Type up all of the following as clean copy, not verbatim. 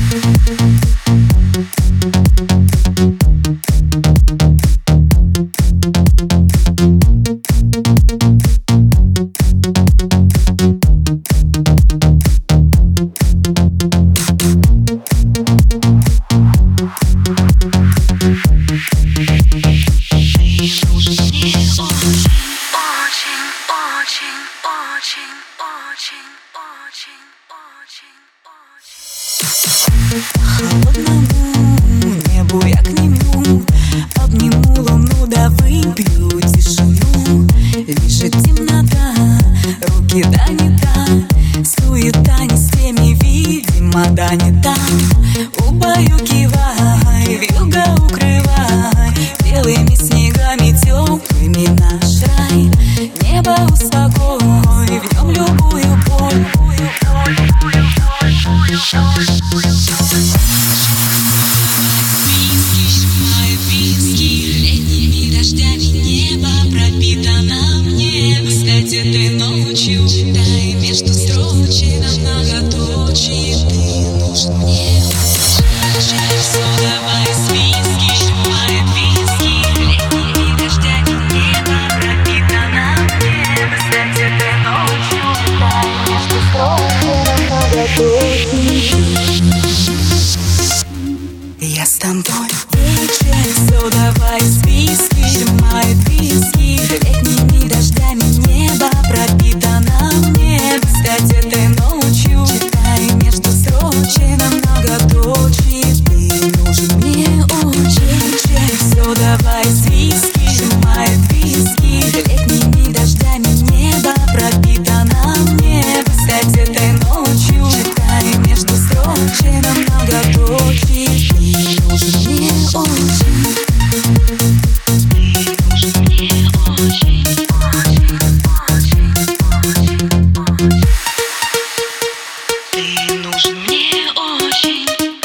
Холодному небу я к нему обниму луну, да выпью тишину. Лежит темнота, руки да не та, суета не с теми, видимо, да не там. Убаюкивай, вьюга укрывай белыми снегами теплыми наш рай. Небо успокой, в нем любую боль. Летними дождями небо пропитано мне. Кстати, ты ночью читай между строчек многоточие. Ты нужен мне. Все, давай с виски, сжимает виски. Летними дождями небо пропитано мне. Кстати, ты ночью читай между строчек многоточие. Я с тобой вечер, все, давай с виски, сжимает виски. Летними дождями небо пропитано мне. Кстати, ты ночью читай между строчек многоточие. Ты нужен мне очень. Все, давай с виски, сжимает виски. Летними дождями небо пропитано мне. Кстати, ты ночью читай между строчек многоточие. Ты нужен мне очень. Ты нужен мне очень.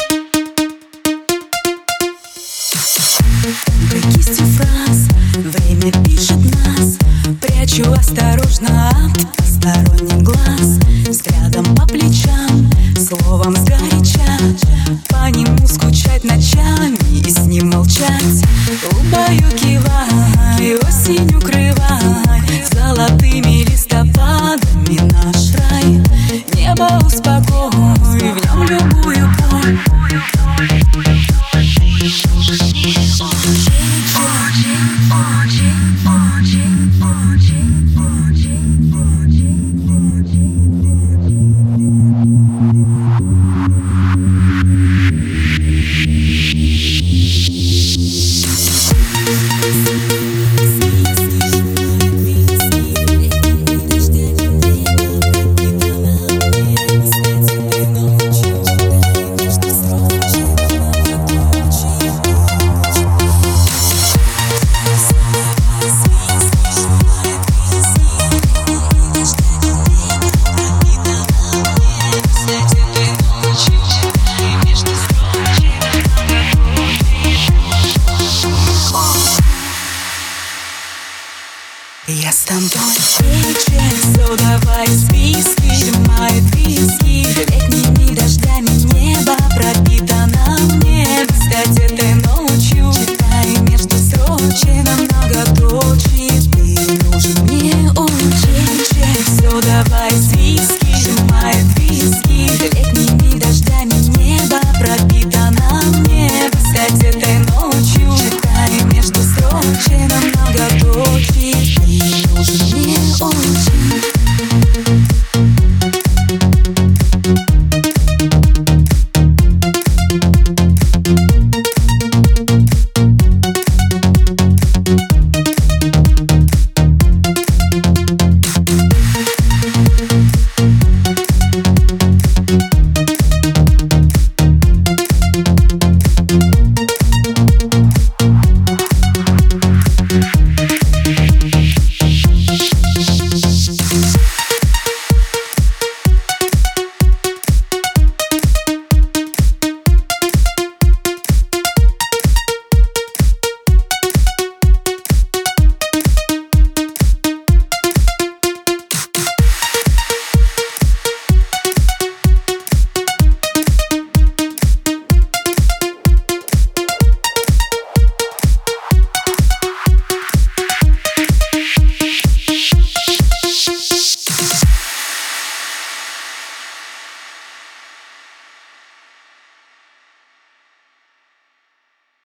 Тонкой кистью фраз время пишет нас. Прячу осторожно от посторонних глаз. Взглядом по плечам, словом сгоряча. По нему скучать ночами и с ним молчать. Убаюкивай, осень укрывай золотыми листопадами наш рай. Небо успокой, в нем любую боль. Я с тобой вечер, все, давай с виски, сжимает виски.